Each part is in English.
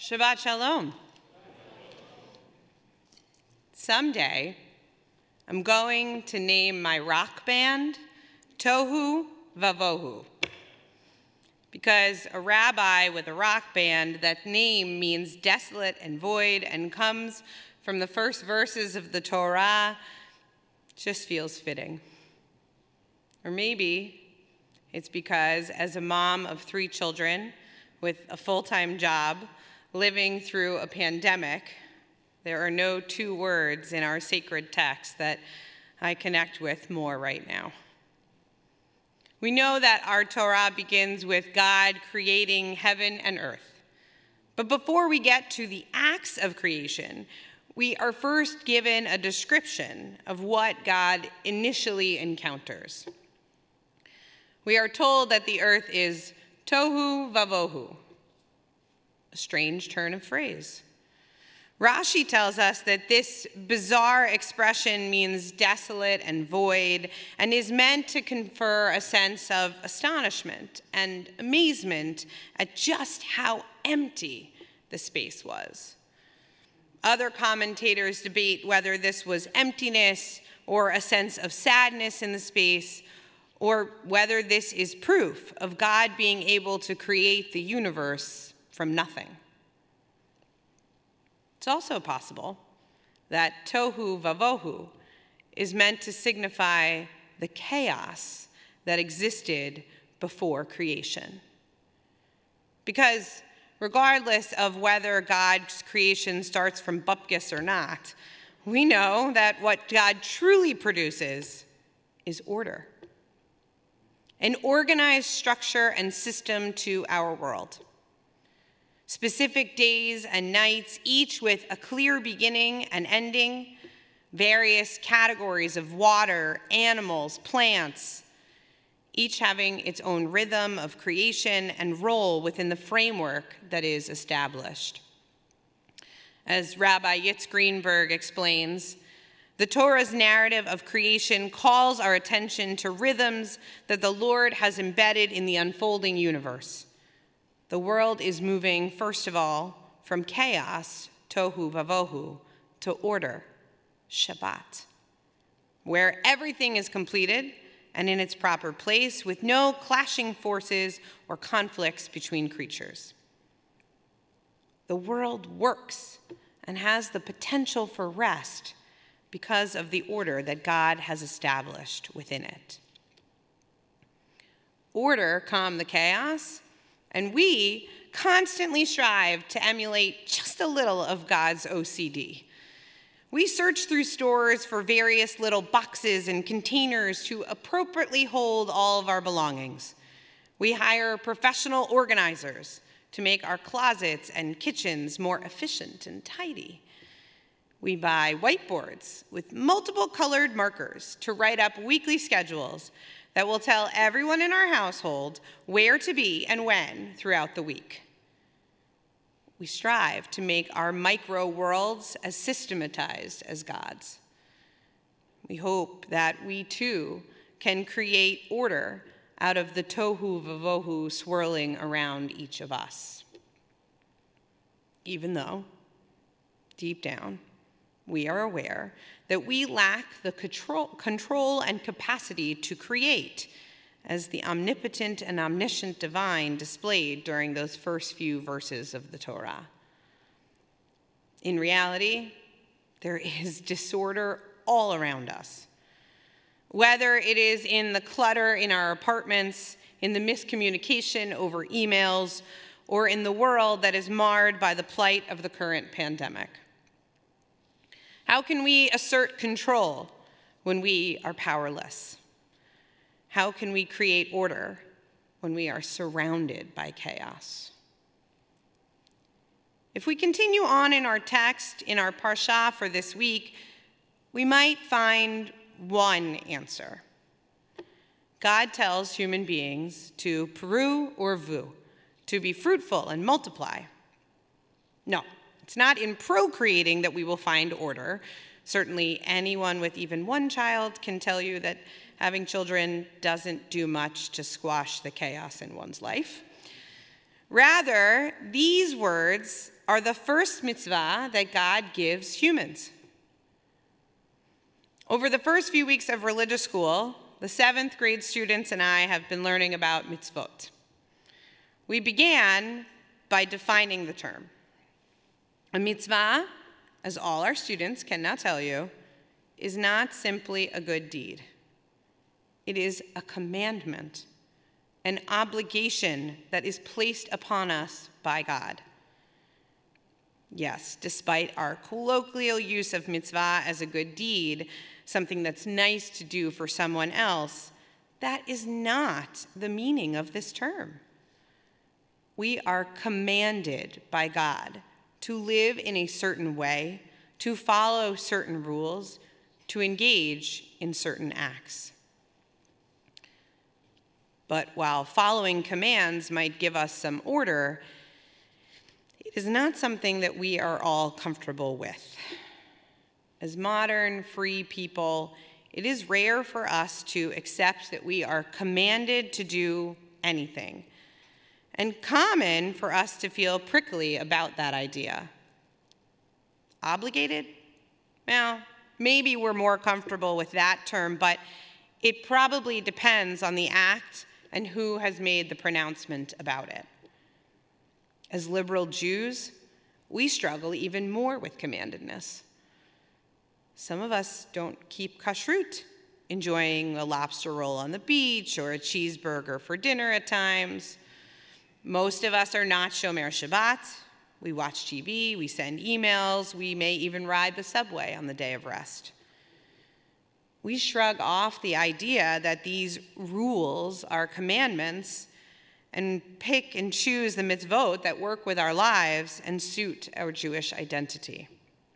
Shabbat Shalom. Someday, I'm going to name my rock band Tohu Vavohu. Because a rabbi with a rock band, that name means desolate and void and comes from the first verses of the Torah, just feels fitting. Or maybe it's because as a mom of 3 children with a full-time job, living through a pandemic, there are no 2 words in our sacred text that I connect with more right now. We know that our Torah begins with God creating heaven and earth. But before we get to the acts of creation, we are first given a description of what God initially encounters. We are told that the earth is tohu vavohu, a strange turn of phrase. Rashi tells us that this bizarre expression means desolate and void and is meant to confer a sense of astonishment and amazement at just how empty the space was. Other commentators debate whether this was emptiness or a sense of sadness in the space, or whether this is proof of God being able to create the universe from nothing. It's also possible that tohu vavohu is meant to signify the chaos that existed before creation. Because regardless of whether God's creation starts from bupkis or not, we know that what God truly produces is order. An organized structure and system to our world. Specific days and nights, each with a clear beginning and ending, various categories of water, animals, plants, each having its own rhythm of creation and role within the framework that is established. As Rabbi Yitz Greenberg explains, the Torah's narrative of creation calls our attention to rhythms that the Lord has embedded in the unfolding universe. The world is moving, first of all, from chaos, tohu vavohu, to order, Shabbat, where everything is completed and in its proper place with no clashing forces or conflicts between creatures. The world works and has the potential for rest because of the order that God has established within it. Order calm the chaos, and we constantly strive to emulate just a little of God's OCD. We search through stores for various little boxes and containers to appropriately hold all of our belongings. We hire professional organizers to make our closets and kitchens more efficient and tidy. We buy whiteboards with multiple colored markers to write up weekly schedules that will tell everyone in our household where to be and when throughout the week. We strive to make our micro worlds as systematized as God's. We hope that we too can create order out of the tohu vavohu swirling around each of us. Even though, deep down, we are aware that we lack the control and capacity to create as the omnipotent and omniscient divine displayed during those first few verses of the Torah. In reality, there is disorder all around us. Whether it is in the clutter in our apartments, in the miscommunication over emails, or in the world that is marred by the plight of the current pandemic. How can we assert control when we are powerless? How can we create order when we are surrounded by chaos? If we continue on in our text, in our parsha for this week, we might find one answer. God tells human beings to peru or vu, to be fruitful and multiply. No. It's not in procreating that we will find order. Certainly anyone with even one child can tell you that having children doesn't do much to squash the chaos in one's life. Rather, these words are the first mitzvah that God gives humans. Over the first few weeks of religious school, the 7th grade students and I have been learning about mitzvot. We began by defining the term. A mitzvah, as all our students can now tell you, is not simply a good deed. It is a commandment, an obligation that is placed upon us by God. Yes, despite our colloquial use of mitzvah as a good deed, something that's nice to do for someone else, that is not the meaning of this term. We are commanded by God to live in a certain way, to follow certain rules, to engage in certain acts. But while following commands might give us some order, it is not something that we are all comfortable with. As modern, free people, it is rare for us to accept that we are commanded to do anything, and common for us to feel prickly about that idea. Obligated? Well, maybe we're more comfortable with that term, but it probably depends on the act and who has made the pronouncement about it. As liberal Jews, we struggle even more with commandedness. Some of us don't keep kashrut, enjoying a lobster roll on the beach or a cheeseburger for dinner at times. Most of us are not shomer Shabbat. We watch TV, we send emails, we may even ride the subway on the day of rest. We shrug off the idea that these rules are commandments and pick and choose the mitzvot that work with our lives and suit our Jewish identity.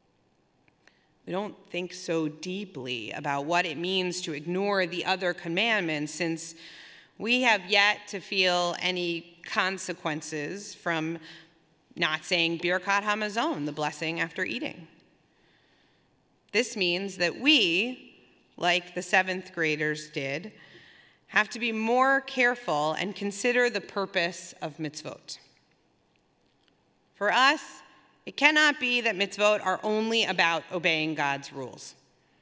We don't think so deeply about what it means to ignore the other commandments, since we have yet to feel any consequences from not saying Birkat Hamazon, the blessing after eating. This means that we, like the 7th graders did, have to be more careful and consider the purpose of mitzvot. For us, it cannot be that mitzvot are only about obeying God's rules.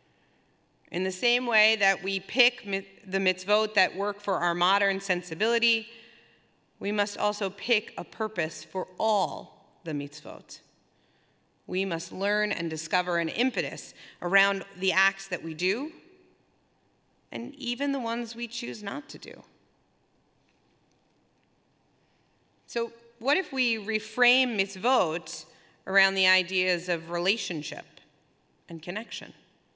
In the same way that we pick the mitzvot that work for our modern sensibility, we must also pick a purpose for all the mitzvot. We must learn and discover an impetus around the acts that we do, and even the ones we choose not to do. So what if we reframe mitzvot around the ideas of relationship and connection?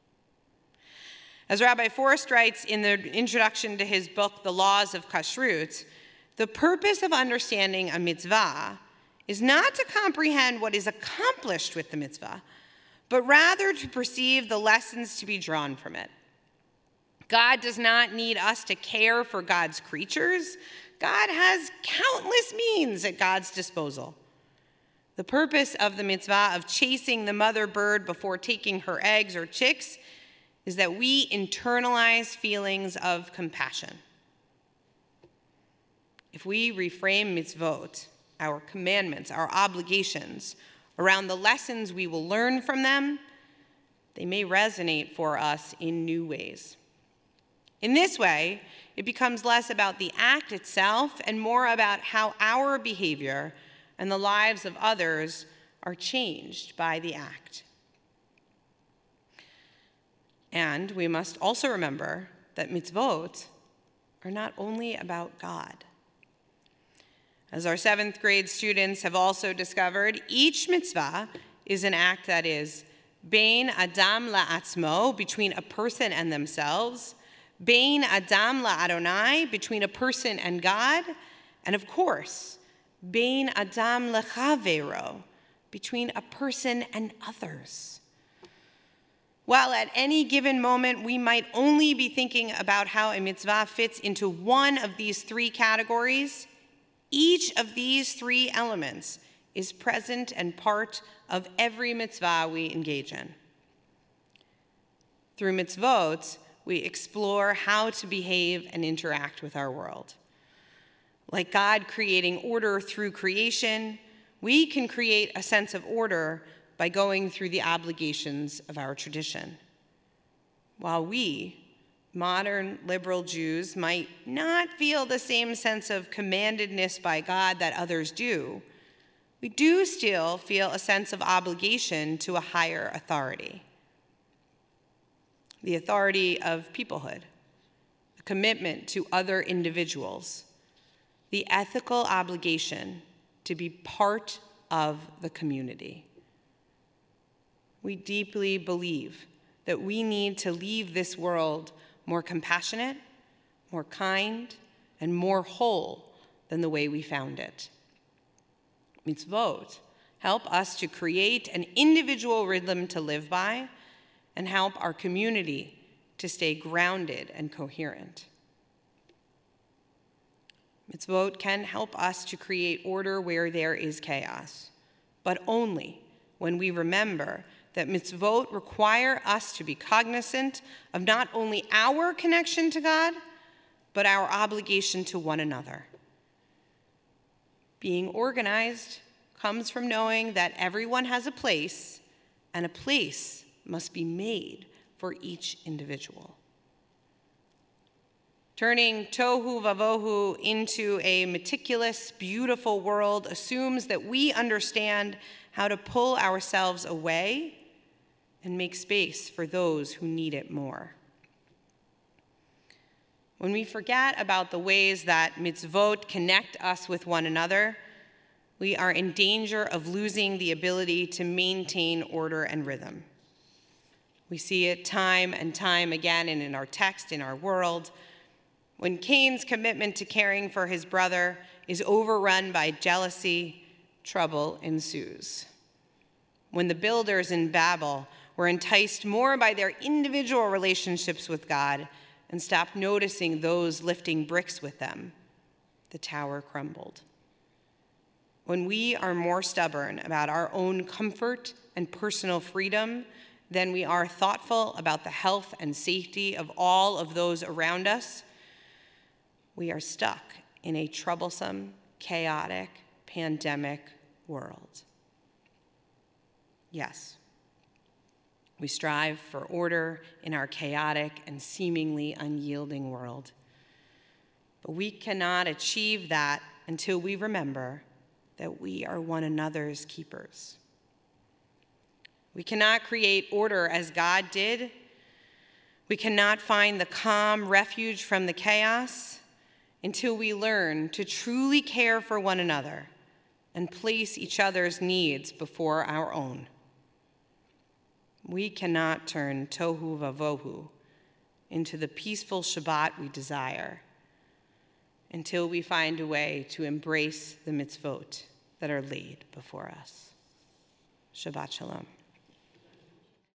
As Rabbi Forrest writes in the introduction to his book, The Laws of Kashrut, the purpose of understanding a mitzvah is not to comprehend what is accomplished with the mitzvah, but rather to perceive the lessons to be drawn from it. God does not need us to care for God's creatures. God has countless means at God's disposal. The purpose of the mitzvah of chasing the mother bird before taking her eggs or chicks is that we internalize feelings of compassion. If we reframe mitzvot, our commandments, our obligations, around the lessons we will learn from them, they may resonate for us in new ways. In this way, it becomes less about the act itself and more about how our behavior and the lives of others are changed by the act. And we must also remember that mitzvot are not only about God. As our 7th grade students have also discovered, each mitzvah is an act that is bein adam la'atzmo, between a person and themselves, bein adam la'Adonai, between a person and God, and of course, bein adam lechavero, between a person and others. While at any given moment we might only be thinking about how a mitzvah fits into one of these 3 categories, each of these 3 elements is present and part of every mitzvah we engage in. Through mitzvot, we explore how to behave and interact with our world. Like God creating order through creation, We can create a sense of order by going through the obligations of our tradition. While we, modern liberal Jews, might not feel the same sense of commandedness by God that others do, we do still feel a sense of obligation to a higher authority. The authority of peoplehood, a commitment to other individuals, the ethical obligation to be part of the community. We deeply believe that we need to leave this world more compassionate, more kind, and more whole than the way we found it. Mitzvot help us to create an individual rhythm to live by and help our community to stay grounded and coherent. Mitzvot can help us to create order where there is chaos, but only when we remember that mitzvot require us to be cognizant of not only our connection to God, but our obligation to one another. Being organized comes from knowing that everyone has a place, and a place must be made for each individual. Turning tohu vavohu into a meticulous, beautiful world assumes that we understand how to pull ourselves away and make space for those who need it more. When we forget about the ways that mitzvot connect us with one another, we are in danger of losing the ability to maintain order and rhythm. We see it time and time again and in our text, in our world. When Cain's commitment to caring for his brother is overrun by jealousy, trouble ensues. When the builders in Babel were enticed more by their individual relationships with God and stopped noticing those lifting bricks with them, the tower crumbled. When we are more stubborn about our own comfort and personal freedom than we are thoughtful about the health and safety of all of those around us, we are stuck in a troublesome, chaotic, pandemic world. Yes, we strive for order in our chaotic and seemingly unyielding world. But we cannot achieve that until we remember that we are one another's keepers. We cannot create order as God did. We cannot find the calm refuge from the chaos until we learn to truly care for one another and place each other's needs before our own. We cannot turn tohu vavohu into the peaceful Shabbat we desire until we find a way to embrace the mitzvot that are laid before us. Shabbat shalom.